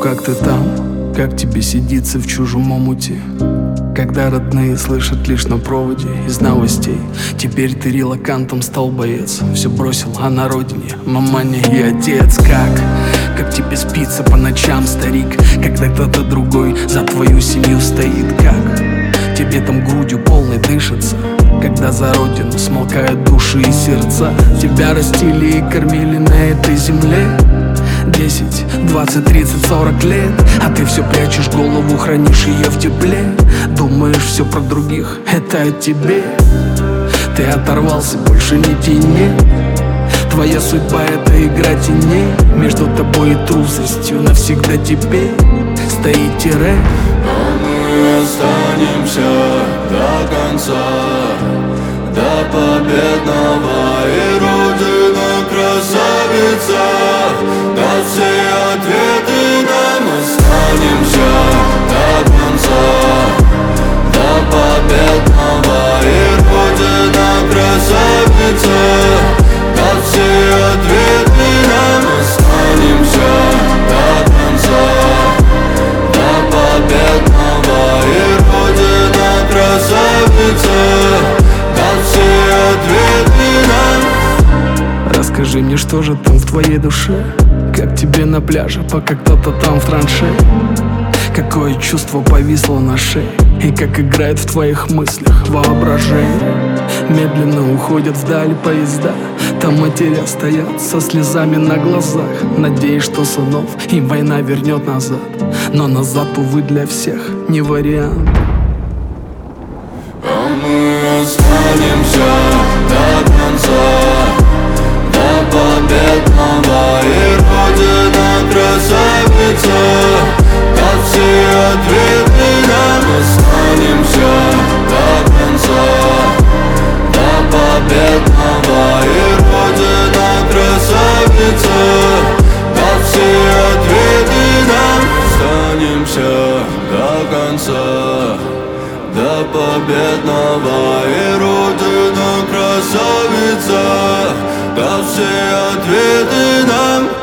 как ты там, как тебе сидится в чужом омуте, когда родные слышат лишь на проводе из новостей. Теперь ты релокантом стал, боец, все бросил, а на родине маманя и отец. Как тебе спится по ночам, старик, когда кто-то другой за твою семью стоит? Как тебе там грудью полной дышится, когда за родину смолкают души и сердца? Тебя растили и кормили на этой земле 10, 20, 30, 40 лет, а ты все прячешь голову, хранишь ее в тепле. Думаешь, все про других, это о тебе. Ты оторвался, больше не тени. Твоя судьба — это игра теней. Между тобой и трусостью навсегда теперь стоит тире. А мы останемся до конца, до победного, и Родина красавица даст все ответы нам. Останемся до конца, до победного, и Родина красавица даст все ответы нам. Останемся до конца, до победного, и Родина красавица даст все ответы нам. Расскажи мне, что же там в твоей душе, как тебе на пляже, пока кто-то там в траншее? Какое чувство повисло на шее, и как играет в твоих мыслях воображение? Медленно уходят вдаль поезда, там матеря стоят со слезами на глазах, надеясь, что сынов им война вернет назад. Но назад, увы, для всех не вариант. А мы останемся до конца, до победного, и Родина красавица даст все ответы нам. Останемся до конца, до победного, и Родина красавица даст все ответы нам. Останемся до конца, до победного, и Родина красавица даст все ответы нам.